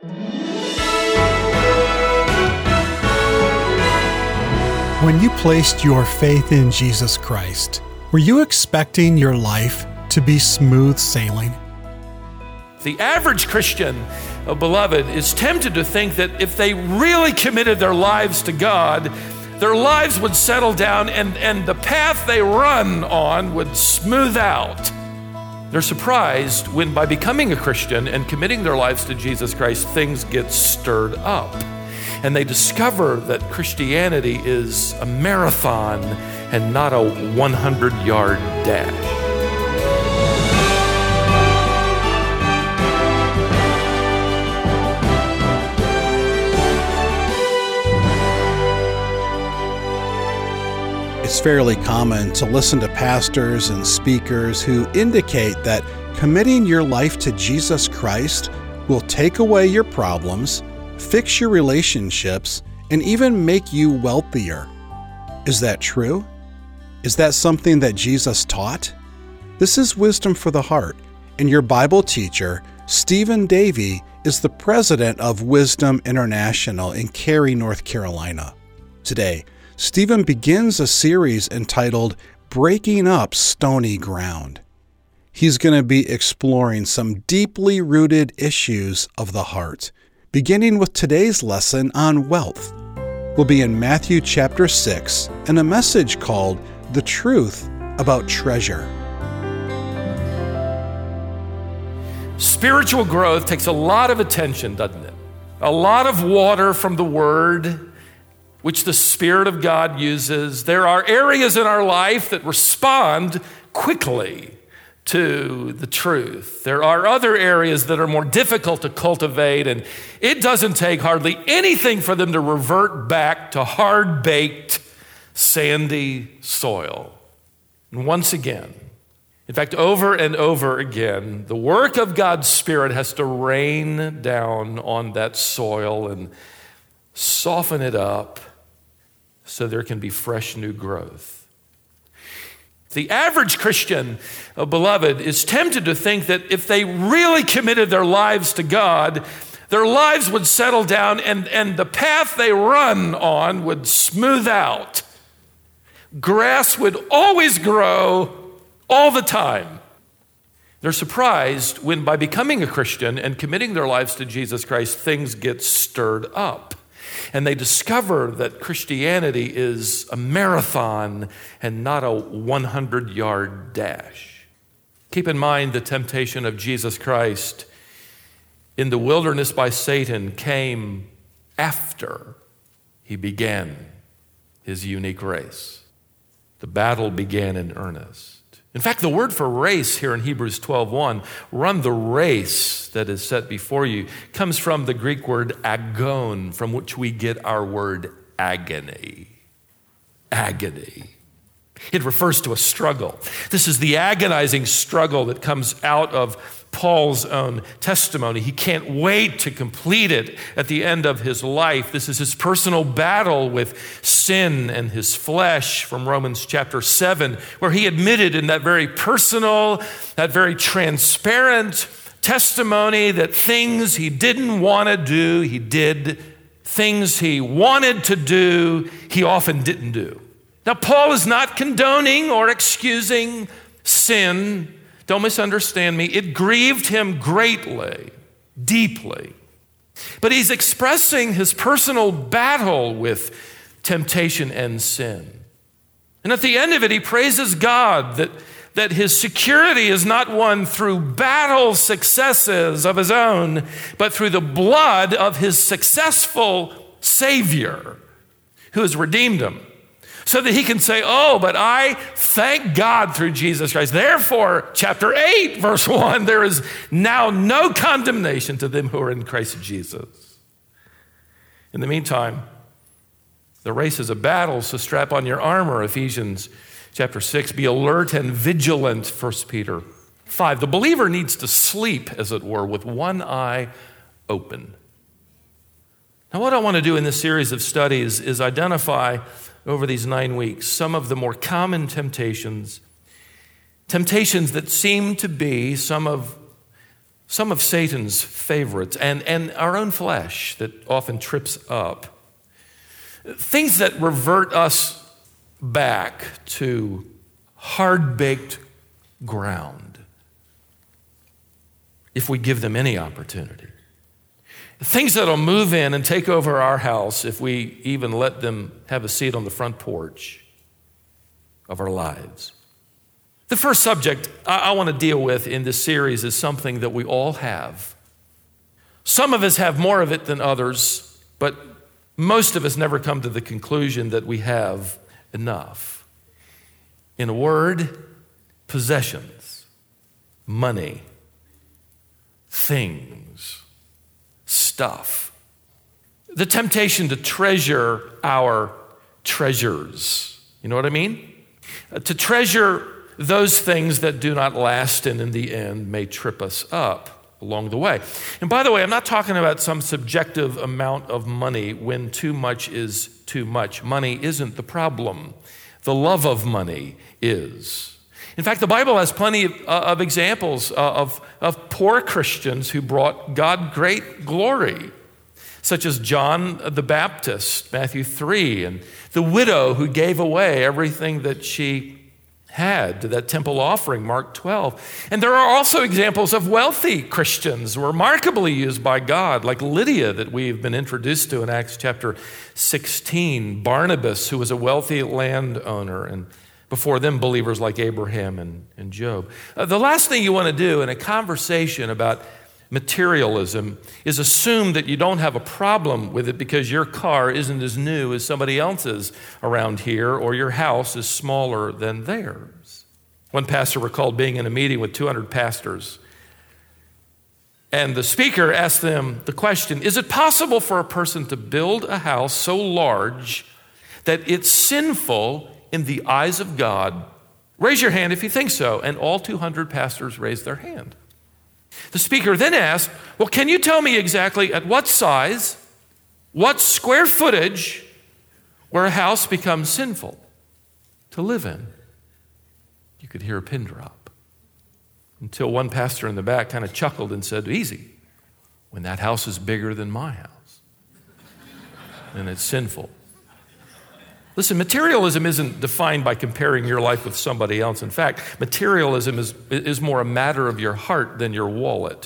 When you placed your faith in Jesus Christ, were you expecting your life to be smooth sailing? The average Christian, beloved, is tempted to think that if they really committed their lives to God, their lives would settle down and the path they run on would smooth out. They're surprised when by becoming a Christian and committing their lives to Jesus Christ, things get stirred up. And they discover that Christianity is a marathon and not a 100-yard dash. It's fairly common to listen to pastors and speakers who indicate that committing your life to Jesus Christ will take away your problems, fix your relationships, and even make you wealthier. Is that true? Is that something that Jesus taught? This is Wisdom for the Heart, and your Bible teacher, Stephen Davey, is the president of Wisdom International in Cary, North Carolina. Today, Stephen begins a series entitled Breaking Up Stony Ground. He's going to be exploring some deeply rooted issues of the heart, beginning with today's lesson on wealth. We'll be in Matthew chapter 6 and a message called The Truth About Treasure. Spiritual growth takes a lot of attention, doesn't it? A lot of water from the Word, which the Spirit of God uses. There are areas in our life that respond quickly to the truth. There are other areas that are more difficult to cultivate, and it doesn't take hardly anything for them to revert back to hard-baked, sandy soil. And once again, in fact, over and over again, the work of God's Spirit has to rain down on that soil and soften it up so there can be fresh new growth. The average Christian, beloved, is tempted to think that if they really committed their lives to God, their lives would settle down and the path they run on would smooth out. Grass would always grow all the time. They're surprised when by becoming a Christian and committing their lives to Jesus Christ, things get stirred up. And they discover that Christianity is a marathon and not a 100-yard dash. Keep in mind the temptation of Jesus Christ in the wilderness by Satan came after he began his unique race. The battle began in earnest. In fact, the word for race here in Hebrews 12:1, run the race that is set before you, comes from the Greek word agon, from which we get our word agony. Agony. It refers to a struggle. This is the agonizing struggle that comes out of Paul's own testimony. He can't wait to complete it at the end of his life. This is his personal battle with sin and his flesh from Romans chapter 7, where he admitted in that very personal, that very transparent testimony that things he didn't want to do, he did. Things he wanted to do, he often didn't do. Now, Paul is not condoning or excusing sin. Don't misunderstand me. It grieved him greatly, deeply. But he's expressing his personal battle with temptation and sin. And at the end of it, he praises God that his security is not won through battle successes of his own, but through the blood of his successful Savior who has redeemed him. So that he can say, oh, but I thank God through Jesus Christ. Therefore, chapter 8, verse 1, there is now no condemnation to them who are in Christ Jesus. In the meantime, the race is a battle, so strap on your armor, Ephesians chapter 6. Be alert and vigilant, 1 Peter 5. The believer needs to sleep, as it were, with one eye open. Now, what I want to do in this series of studies is identify over these 9 weeks some of the more common temptations that seem to be some of some of Satan's favorites, and our own flesh that often trips up. Things that revert us back to hard-baked ground if we give them any opportunity. Things that'll move in and take over our house if we even let them have a seat on the front porch of our lives. The first subject I want to deal with in this series is something that we all have. Some of us have more of it than others, but most of us never come to the conclusion that we have enough. In a word, possessions, money, things, stuff. The temptation to treasure our treasures. You know what I mean? To treasure those things that do not last and in the end may trip us up along the way. And by the way, I'm not talking about some subjective amount of money when too much is too much. Money isn't the problem. The love of money is. In fact, the Bible has plenty of examples of poor Christians who brought God great glory, such as John the Baptist, Matthew 3, and the widow who gave away everything that she had to that temple offering, Mark 12. And there are also examples of wealthy Christians remarkably used by God, like Lydia that we've been introduced to in Acts chapter 16, Barnabas, who was a wealthy landowner, and before them believers like Abraham and Job. The last thing you want to do in a conversation about materialism is assume that you don't have a problem with it because your car isn't as new as somebody else's around here, or your house is smaller than theirs. One pastor recalled being in a meeting with 200 pastors, and the speaker asked them the question, is it possible for a person to build a house so large that it's sinful in the eyes of God? Raise your hand if you think so. And all 200 pastors raised their hand. The speaker then asked, well, can you tell me exactly at what size, what square footage, where a house becomes sinful to live in? You could hear a pin drop until one pastor in the back kind of chuckled and said, easy, when that house is bigger than my house, then it's sinful. Listen, materialism isn't defined by comparing your life with somebody else. In fact, materialism is more a matter of your heart than your wallet.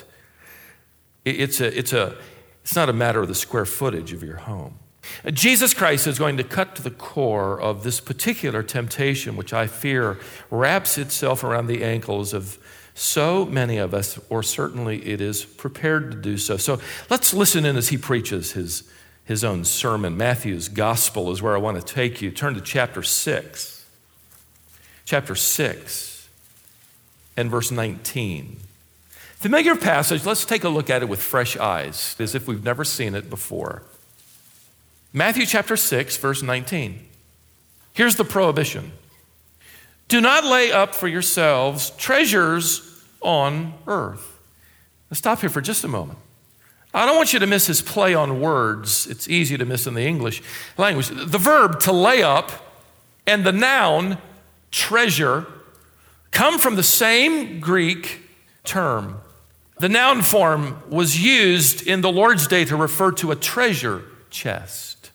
It's not a matter of the square footage of your home. Jesus Christ is going to cut to the core of this particular temptation, which I fear wraps itself around the ankles of so many of us, or certainly it is prepared to do so. So let's listen in as he preaches his own sermon. Matthew's gospel is where I want to take you. Turn to chapter 6. Chapter 6 and verse 19. Familiar passage, let's take a look at it with fresh eyes, as if we've never seen it before. Matthew chapter 6, verse 19. Here's the prohibition. Do not lay up for yourselves treasures on earth. Let's stop here for just a moment. I don't want you to miss his play on words. It's easy to miss in the English language. The verb to lay up and the noun treasure come from the same Greek term. The noun form was used in the Lord's Day to refer to a treasure chest.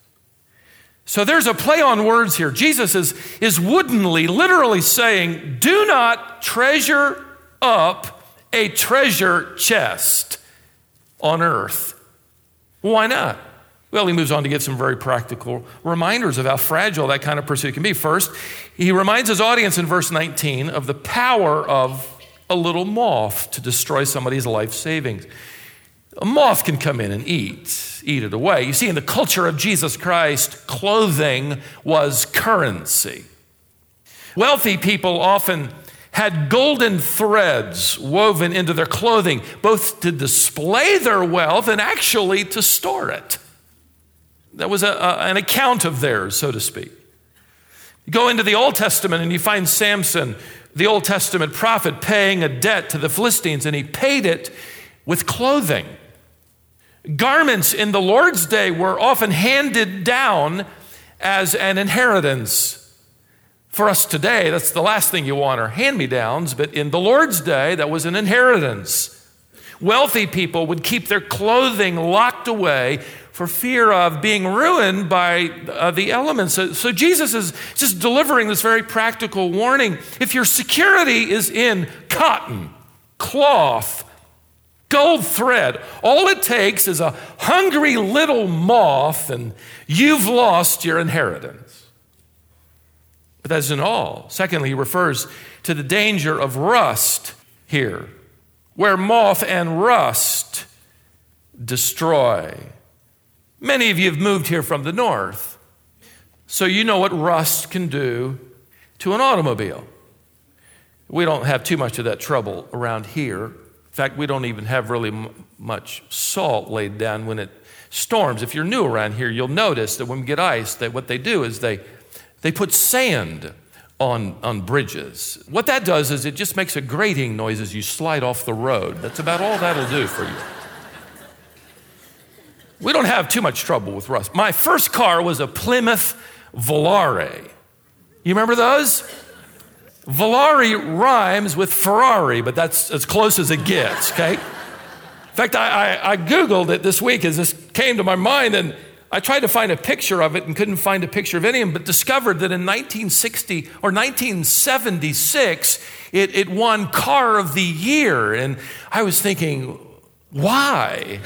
So there's a play on words here. Jesus is woodenly, literally saying, do not treasure up a treasure chest on earth. Why not? Well, he moves on to give some very practical reminders of how fragile that kind of pursuit can be. First, he reminds his audience in verse 19 of the power of a little moth to destroy somebody's life savings. A moth can come in and eat it away. You see, in the culture of Jesus Christ, clothing was currency. Wealthy people often had golden threads woven into their clothing, both to display their wealth and actually to store it. That was an account of theirs, so to speak. You go into the Old Testament and you find Samson, the Old Testament prophet, paying a debt to the Philistines, and he paid it with clothing. Garments in the Lord's Day were often handed down as an inheritance. For us today, that's the last thing you want are hand-me-downs, but in the Lord's day, that was an inheritance. Wealthy people would keep their clothing locked away for fear of being ruined by the elements. So Jesus is just delivering this very practical warning. If your security is in cotton, cloth, gold thread, all it takes is a hungry little moth and you've lost your inheritance. But that isn't all. Secondly, he refers to the danger of rust here, where moth and rust destroy. Many of you have moved here from the north, so you know what rust can do to an automobile. We don't have too much of that trouble around here. In fact, we don't even have really much salt laid down when it storms. If you're new around here, you'll notice that when we get ice, that what they do is they put sand on bridges. What that does is it just makes a grating noise as you slide off the road. That's about all that'll do for you. We don't have too much trouble with rust. My first car was a Plymouth Volare. You remember those? Volare rhymes with Ferrari, but that's as close as it gets, okay? In fact, I Googled it this week as this came to my mind, and I tried to find a picture of it and couldn't find a picture of any of them, but discovered that in 1960 or 1976, it won Car of the Year. And I was thinking, why?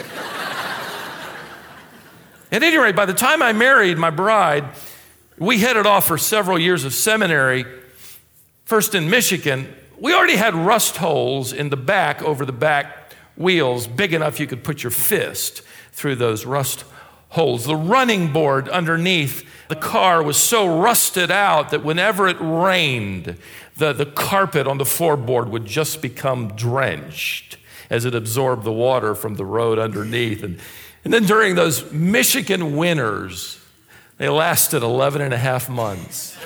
At any rate, by the time I married my bride, we headed off for several years of seminary, first in Michigan. We already had rust holes in the back over the back wheels, big enough you could put your fist through those rust holes. The running board underneath the car was so rusted out that whenever it rained, the carpet on the floorboard would just become drenched as it absorbed the water from the road underneath. And then during those Michigan winters, they lasted 11 and a half months.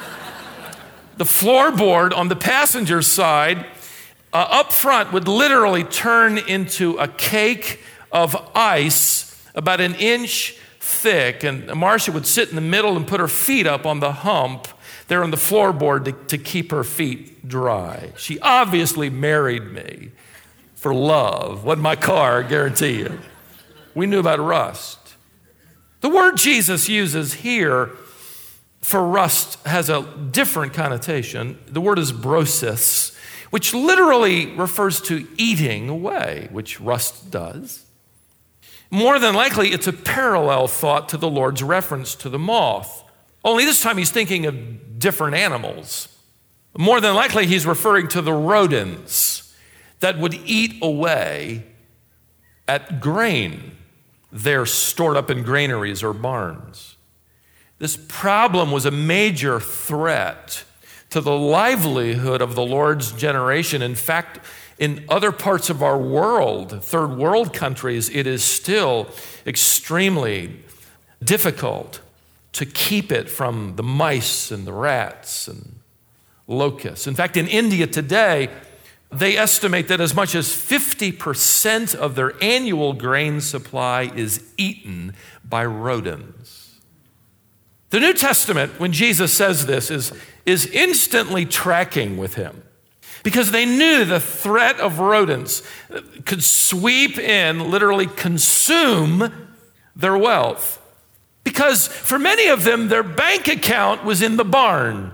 The floorboard on the passenger side up front would literally turn into a cake of ice about an inch thick. And Marcia would sit in the middle and put her feet up on the hump there on the floorboard to keep her feet dry. She obviously married me for love. Wasn't my car, I guarantee you. We knew about rust. The word Jesus uses here for rust has a different connotation. The word is brosis, which literally refers to eating away, which rust does. More than likely, it's a parallel thought to the Lord's reference to the moth. Only this time he's thinking of different animals. More than likely, he's referring to the rodents that would eat away at grain. They're stored up in granaries or barns. This problem was a major threat to the livelihood of the Lord's generation. In fact, in other parts of our world, third world countries, it is still extremely difficult to keep it from the mice and the rats and locusts. In fact, in India today, they estimate that as much as 50% of their annual grain supply is eaten by rodents. The New Testament, when Jesus says this, is instantly tracking with him because they knew the threat of rodents could sweep in, literally consume their wealth. Because for many of them, their bank account was in the barn.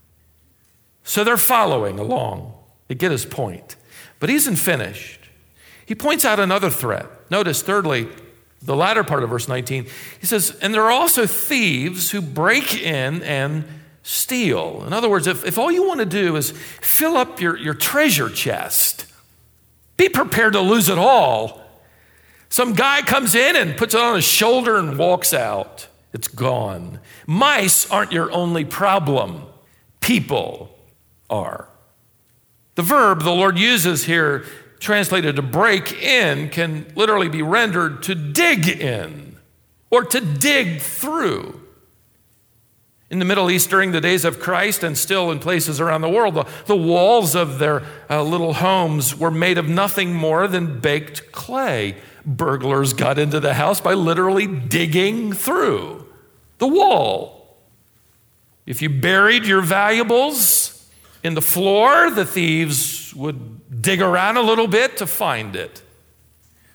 So they're following along. They get his point. But he isn't finished. He points out another threat. Notice, thirdly, the latter part of verse 19. He says, and there are also thieves who break in and steal. In other words, if all you want to do is fill up your treasure chest, be prepared to lose it all. Some guy comes in and puts it on his shoulder and walks out. It's gone. Mice aren't your only problem. People are. The verb the Lord uses here, translated to break in, can literally be rendered to dig in or to dig through. In the Middle East during the days of Christ and still in places around the world, the walls of their little homes were made of nothing more than baked clay. Burglars got into the house by literally digging through the wall. If you buried your valuables in the floor, the thieves would dig around a little bit to find it.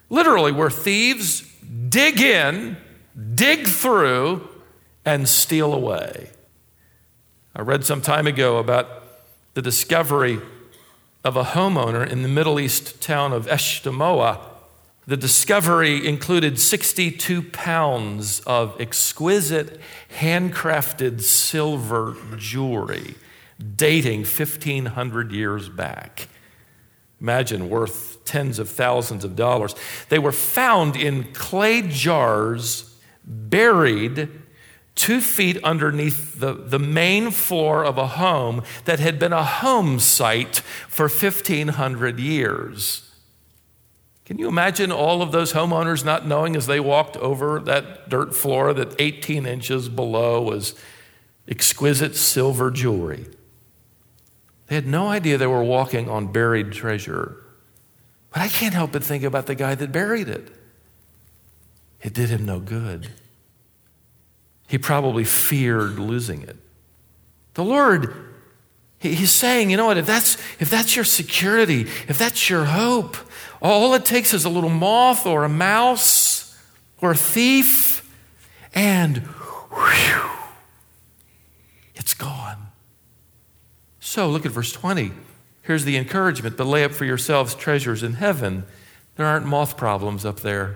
literally where thieves dig in, dig through, and steal away. I read some time ago about the discovery of a homeowner in the Middle East town of Eshtemoa. The discovery included 62 pounds of exquisite handcrafted silver jewelry dating 1,500 years back. Imagine, worth tens of thousands of dollars. They were found in clay jars, buried 2 feet underneath the main floor of a home that had been a home site for 1,500 years. Can you imagine all of those homeowners not knowing as they walked over that dirt floor that 18 inches below was exquisite silver jewelry? They had no idea they were walking on buried treasure. But I can't help but think about the guy that buried it. It did him no good. He probably feared losing it. The Lord, He's saying, you know what, if that's your security, if that's your hope, all it takes is a little moth or a mouse or a thief, and whew, it's gone. So look at verse 20. Here's the encouragement, but lay up for yourselves treasures in heaven. There aren't moth problems up there.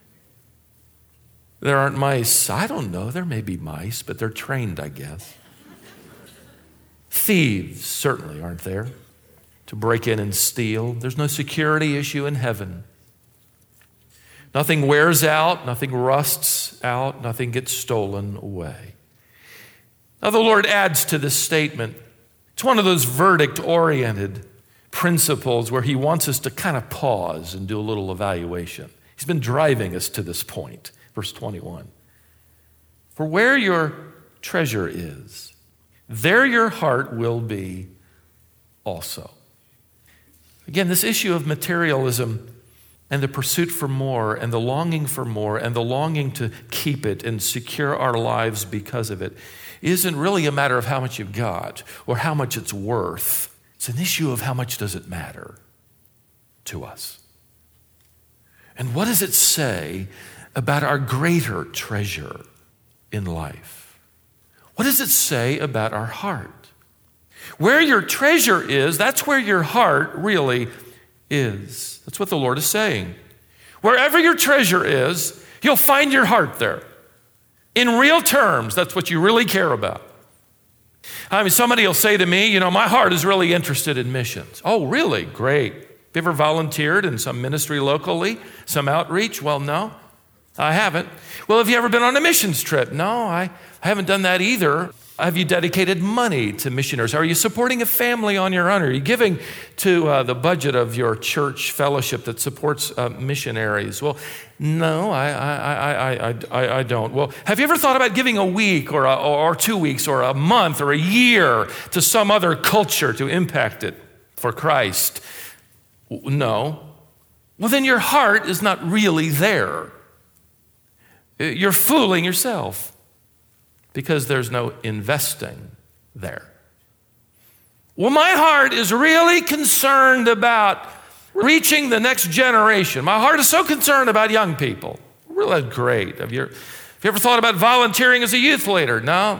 There aren't mice. I don't know. There may be mice, but they're trained, I guess. Thieves certainly aren't there to break in and steal. There's no security issue in heaven. Nothing wears out, nothing rusts out, nothing gets stolen away. Now the Lord adds to this statement. It's one of those verdict-oriented principles where He wants us to kind of pause and do a little evaluation. He's been driving us to this point. Verse 21. For where your treasure is, there your heart will be also. Again, this issue of materialism and the pursuit for more and the longing for more and the longing to keep it and secure our lives because of it isn't really a matter of how much you've got or how much it's worth. It's an issue of how much does it matter to us. And what does it say about our greater treasure in life? What does it say about our heart? Where your treasure is, that's where your heart really is. That's what the Lord is saying. Wherever your treasure is, you'll find your heart there. In real terms, that's what you really care about. I mean, somebody will say to me, you know, my heart is really interested in missions. Oh, really? Great. Have you ever volunteered in some ministry locally, some outreach? Well, no, I haven't. Well, have you ever been on a missions trip? No, I haven't done that either. Have you dedicated money to missionaries? Are you supporting a family on your own? Are you giving to the budget of your church fellowship that supports missionaries? Well, no, I don't. Well, have you ever thought about giving a week or 2 weeks or a month or a year to some other culture to impact it for Christ? No. Well, then your heart is not really there. You're fooling yourself. Because there's no investing there. Well, my heart is really concerned about reaching the next generation. My heart is so concerned about young people. Well, that's great. Have you ever thought about volunteering as a youth leader? No?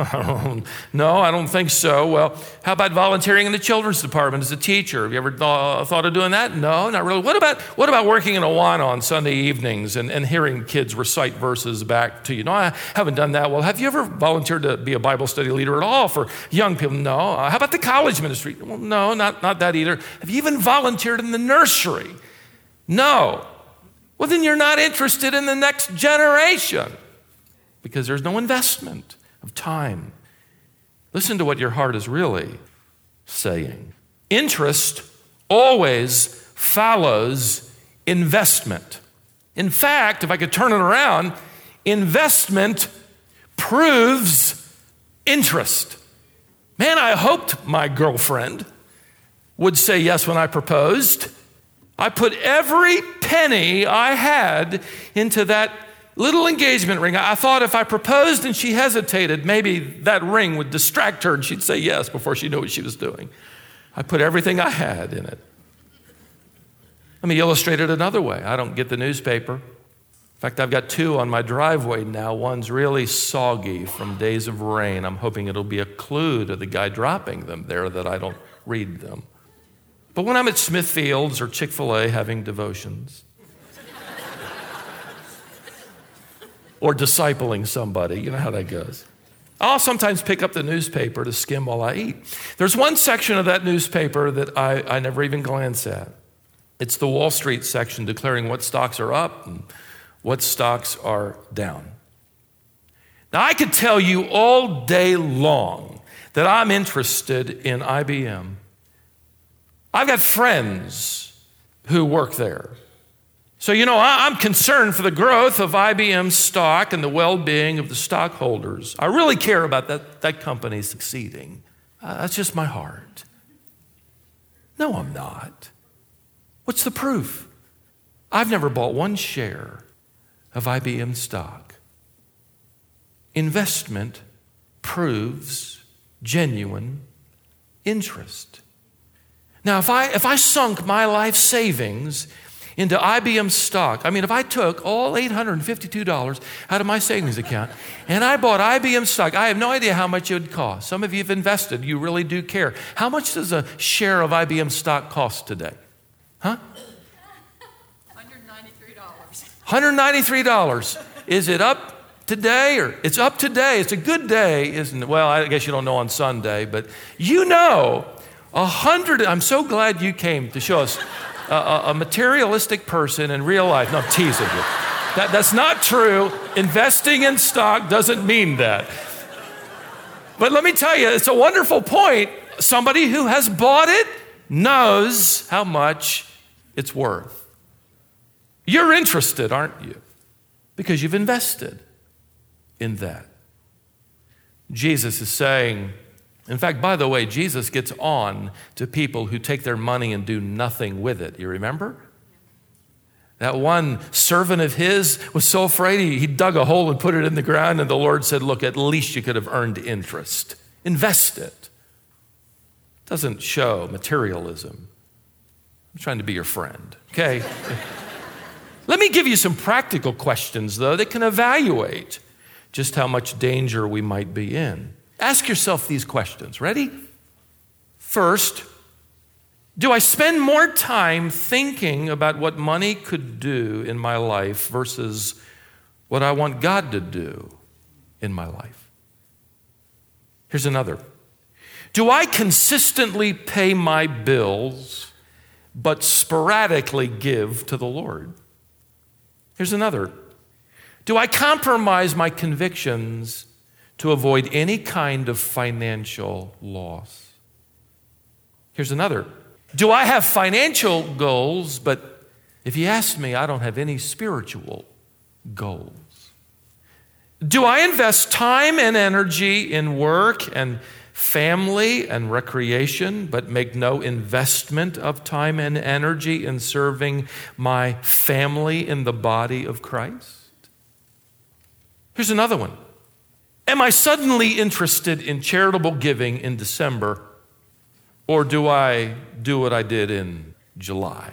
No, I don't think so. Well, how about volunteering in the children's department as a teacher? Have you ever thought of doing that? No, not really. What about working in Awana on Sunday evenings and hearing kids recite verses back to you? No, I haven't done that. Well, have you ever volunteered to be a Bible study leader at all for young people? No. How about the college ministry? Well, no, not that either. Have you even volunteered in the nursery? No. Well, then you're not interested in the next generation because there's no investment of time. Listen to what your heart is really saying. Interest always follows investment. In fact, if I could turn it around, investment proves interest. Man, I hoped my girlfriend would say yes when I proposed. I put every penny I had into that little engagement ring. I thought if I proposed and she hesitated, maybe that ring would distract her and she'd say yes before she knew what she was doing. I put everything I had in it. Let me illustrate it another way. I don't get the newspaper. In fact, I've got 2 on my driveway now. One's really soggy from days of rain. I'm hoping it'll be a clue to the guy dropping them there that I don't read them. But when I'm at Smithfield's or Chick-fil-A having devotions or discipling somebody, you know how that goes. I'll sometimes pick up the newspaper to skim while I eat. There's one section of that newspaper that I never even glance at. It's the Wall Street section declaring what stocks are up and what stocks are down. Now, I could tell you all day long that I'm interested in IBM. I've got friends who work there. So, I'm concerned for the growth of IBM stock and the well-being of the stockholders. I really care about that company succeeding. That's just my heart. No, I'm not. What's the proof? I've never bought one share of IBM stock. Investment proves genuine interest. Now, if I sunk my life savings into IBM stock, if I took all $852 out of my savings account and I bought IBM stock, I have no idea how much it would cost. Some of you have invested, you really do care. How much does a share of IBM stock cost today? Huh? $193. Is it up today? Or it's up today. It's a good day, isn't it? Well, I guess you don't know on Sunday, but I'm so glad you came to show us a materialistic person in real life. No, I'm teasing you. That's not true. Investing in stock doesn't mean that. But let me tell you, it's a wonderful point. Somebody who has bought it knows how much it's worth. You're interested, aren't you? Because you've invested in that. Jesus is saying, in fact, by the way, Jesus gets on to people who take their money and do nothing with it. You remember? That one servant of his was so afraid he dug a hole and put it in the ground, and the Lord said, look, at least you could have earned interest. Invest it. Doesn't show materialism. I'm trying to be your friend, okay? Let me give you some practical questions, though, that can evaluate just how much danger we might be in. Ask yourself these questions. Ready? First, do I spend more time thinking about what money could do in my life versus what I want God to do in my life? Here's another. Do I consistently pay my bills but sporadically give to the Lord? Here's another. Do I compromise my convictions to avoid any kind of financial loss? Here's another. Do I have financial goals, but if you ask me, I don't have any spiritual goals? Do I invest time and energy in work and family and recreation, but make no investment of time and energy in serving my family in the body of Christ? Here's another one. Am I suddenly interested in charitable giving in December, or do I do what I did in July?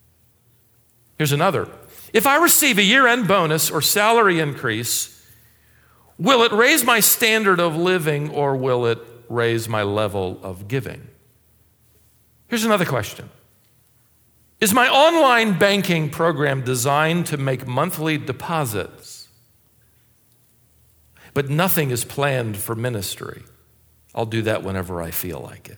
Here's another. If I receive a year-end bonus or salary increase, will it raise my standard of living or will it raise my level of giving? Here's another question. Is my online banking program designed to make monthly deposits, but nothing is planned for ministry? I'll do that whenever I feel like it.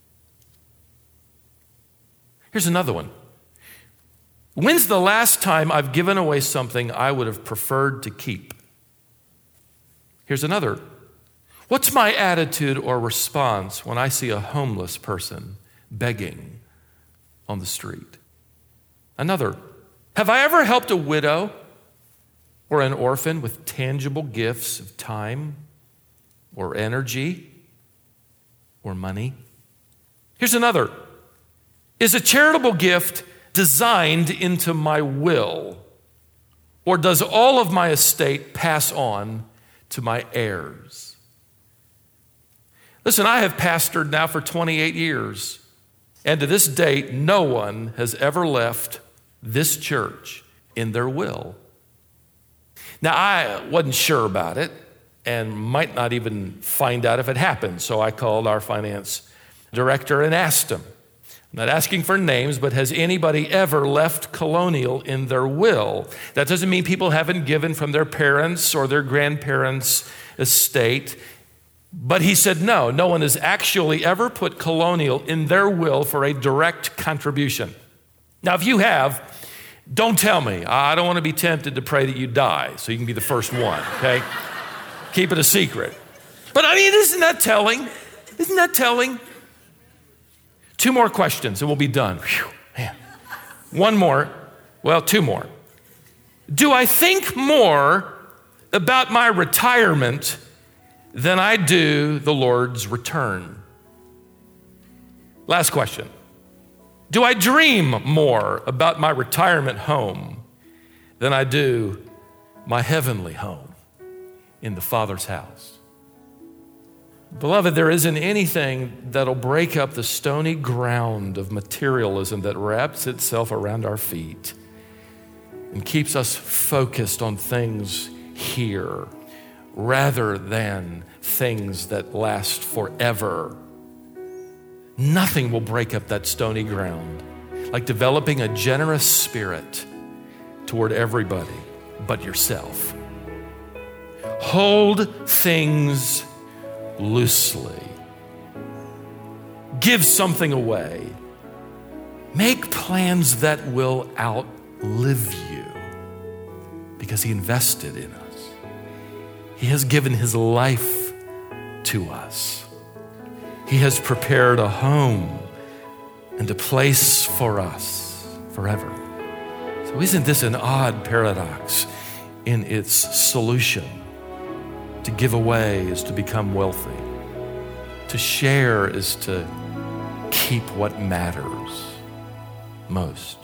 Here's another one. When's the last time I've given away something I would have preferred to keep? Here's another. What's my attitude or response when I see a homeless person begging on the street? Another. Have I ever helped a widow or an orphan with tangible gifts of time or energy or money? Here's another. Is a charitable gift designed into my will, or does all of my estate pass on to my heirs? Listen, I have pastored now for 28 years, and to this date, no one has ever left this church in their will. Now, I wasn't sure about it and might not even find out if it happened, so I called our finance director and asked him. I'm not asking for names, but has anybody ever left Colonial in their will? That doesn't mean people haven't given from their parents' or their grandparents' estate. But he said, no one has actually ever put Colonial in their will for a direct contribution. Now, if you have, don't tell me. I don't want to be tempted to pray that you die so you can be the first one, okay? Keep it a secret. But I mean, isn't that telling? Isn't that telling? 2 more questions and we'll be done. Whew, man. 1 more. Well, 2 more. Do I think more about my retirement than I do the Lord's return? Last question. Do I dream more about my retirement home than I do my heavenly home in the Father's house? Beloved, there isn't anything that'll break up the stony ground of materialism that wraps itself around our feet and keeps us focused on things here rather than things that last forever. Nothing will break up that stony ground like developing a generous spirit toward everybody but yourself. Hold things loosely. Give something away. Make plans that will outlive you because He invested in us. He has given His life to us. He has prepared a home and a place for us forever. So isn't this an odd paradox in its solution? To give away is to become wealthy. To share is to keep what matters most.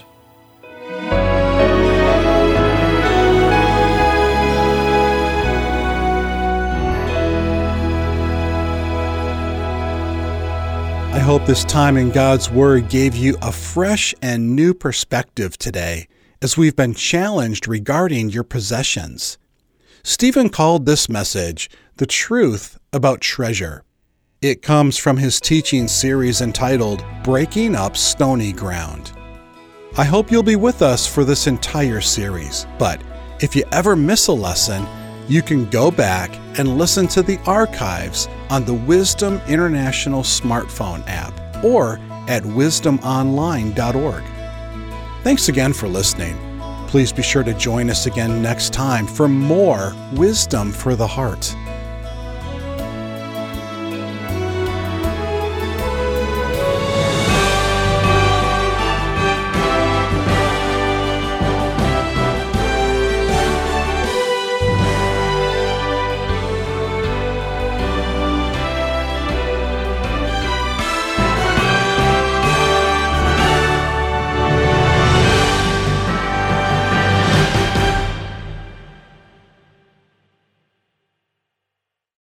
I hope this time in God's Word gave you a fresh and new perspective today as we've been challenged regarding your possessions. Stephen called this message The Truth About Treasure. It comes from his teaching series entitled Breaking Up Stony Ground. I hope you'll be with us for this entire series, but if you ever miss a lesson, you can go back and listen to the archives on the Wisdom International smartphone app or at wisdomonline.org. Thanks again for listening. Please be sure to join us again next time for more Wisdom for the Heart.